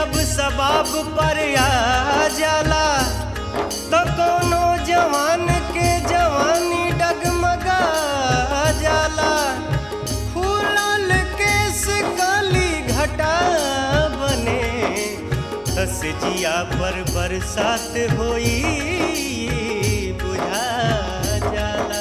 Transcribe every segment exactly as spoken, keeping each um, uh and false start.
जब सबाब पर आ जाला तो कोनो जवान के जवानी डगमगा जाला। फूलल केस काली घटा बने दस जिया पर बरसात होई बुझा जाला।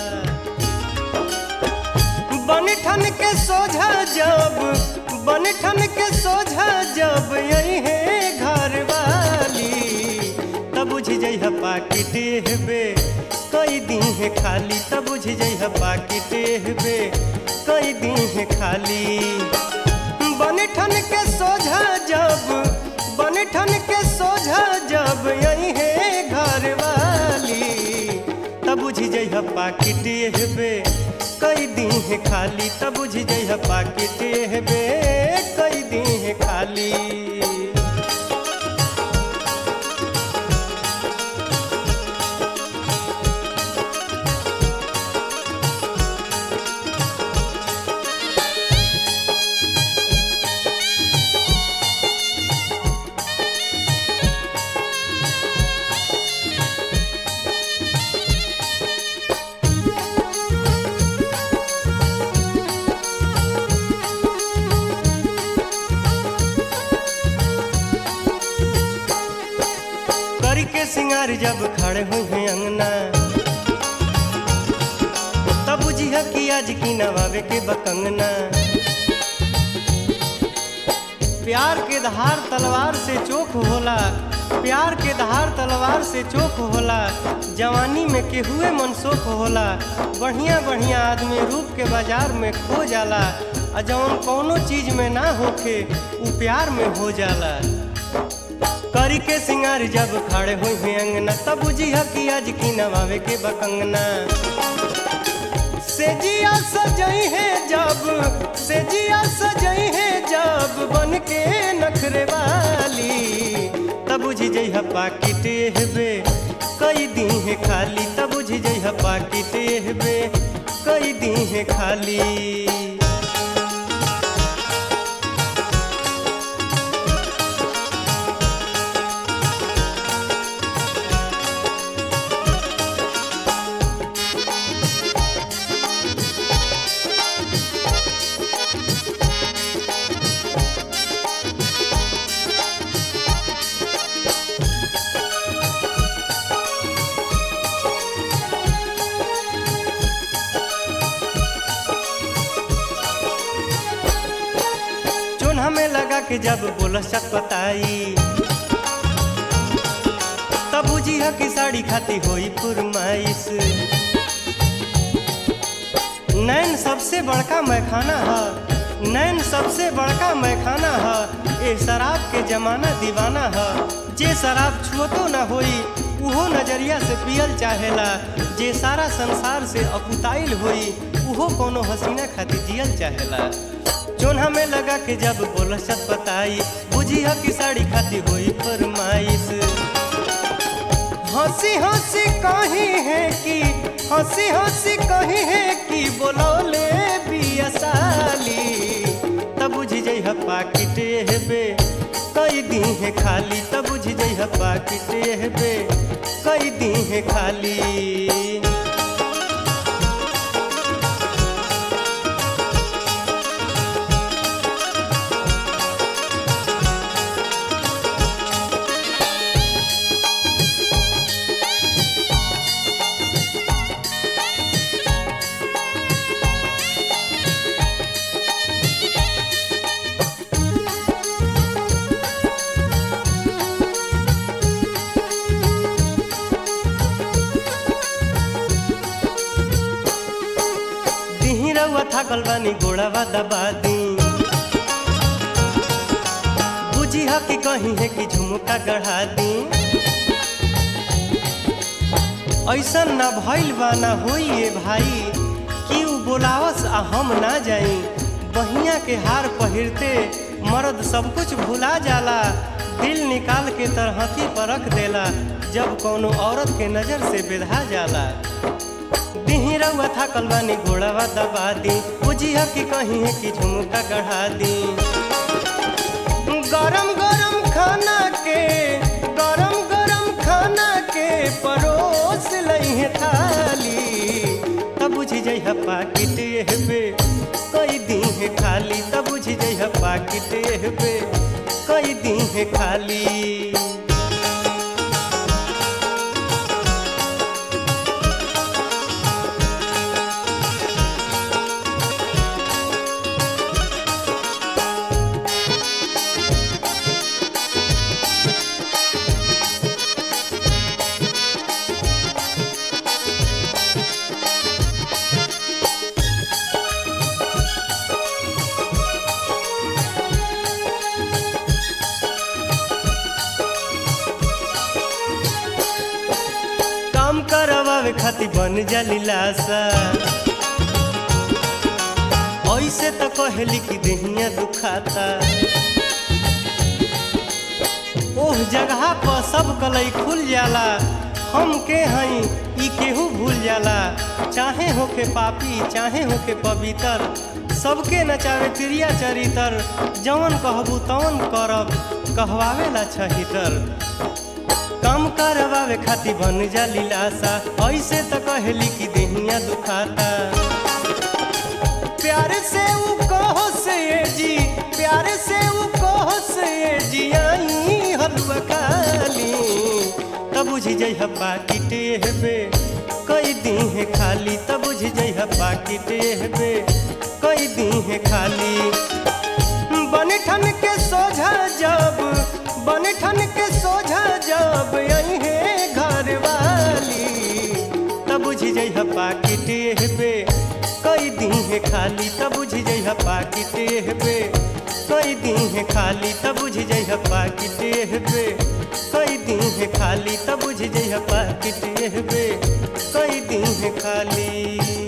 बनठन के सोझा जब बनठन के सोझा जब यही है घर वाली तब बुझ जइह पाकिट हेबे कई दी है खाली। तब बुझ जइह पाकिट हेबे कई दी है खाली। बनठन के सोझा जब बनठन के सोझा जब यही है घर वाली तब बुझ जइह पाकिट हेबे कई दी है खाली। तब बुझ जइह पाकिट हेबे कई दी है खाली। सिंगार जब खड़े हुए हैं अंगना तब बुझिया कि आज की नवावे के बकंगना। प्यार के धार तलवार से चोक होला प्यार के धार तलवार से चोक होला। जवानी में केहुए मनसोख होला। बढ़िया बढ़िया आदमी रूप के बाजार में खो जाला। आ जौन कौनो चीज में ना होखे उ प्यार में हो जाला। करी के सिंगार जब खड़े हुए हैं अंगना तब बुझिया कि आज की नवावे के बकंगना। सेजिया सजई है जब सेजिया सजई है जब बन के नखरे वाली तब बुझ जइह पाकिट हेबे कई दी है खाली। तब बुझ जइह पाकिट हेबे कई दी है खाली। हमें लगा कि जब बोला चटपटाई तब बुझिया कि साड़ी खाती होई फुरमाइश। नैन सबसे बड़का मैखाना है नैन सबसे बड़का मैखाना है। ए शराब के जमाना दीवाना है। जे शराब छुअतो न होई उहो नजरिया से पियल चाहेला। जे सारा संसार से अकुताइल होई उहो कोनो हसीना खाती जियल चाहेला। जोन हमें लगा कि जब बोला चटपटाई बुझिया की साड़ी खाती हुई फरमाइश। हंसी हंसी कही है कि हंसी हंसी कही है कि बोलौले बिया साली तब बुझ जइह पाकिट हेबे कई दी है खाली। तब बुझ जइह पाकिट हेबे कई दी है खाली। थाकल बानी गोड़ावा दबा दी बुझिया कि कहीं है कि झुमका गढ़ा दी। ऐसा न भइल बा न होइए भाई कि उ बोलावस आ हम ना जाई। बहिया के हार पहिरते मर्द सब कुछ भुला जाला। दिल निकाल के तरहथी पर रख देला जब कोनो औरत के नजर से बेधा जाला। दिही रउआ थाकल बानी घोड़ावा दबा दी बुझिया कि कहीं है कि झुमका गढ़ा दी। गरम गरम खाना के गरम गरम खाना के परोस लइहे थाली तब बुझ जइह पाकिट हेबे कई दीहे खाली तब बुझ जइह पाकिट हेबे कई दीहे खाली। काम करवावे खातिर बन जाली लाशा ऐसे तो कहली कि देहिया दुखाता ओह जगह पर सब कलई खुल जाला हम के हई ई केहू भूल जाला चाहे होके पापी चाहे होके पवित्र सबके नचावे क्रिया चरितर जवन कहबू तवन करब कहवावेला छहितर। काम करवावे खातिर बन जाली लाशा ऐसे तो कहली कि देहिया दुखाता प्यार से ऊ कहो से जी प्यार से ऊ कहो से जी आई हलवा खाली तब बुझ जइह पाकिट हेबे कई दीहे खाली तब बुझ जइह पाकिट हेबे कई दीहे खाली। बनठन के सोझा जब बनठन के सोझा जब अइहे घर वाली तब बुझ जइह पाकिट हेबे कई दीहे खाली तब बुझ जइह पाकिट हेबे कई दीहे खाली तब बुझ जइह पाकिट हेबे कई दीहे खाली तब बुझ जइह पाकिट हेबे कई दीहे खाली।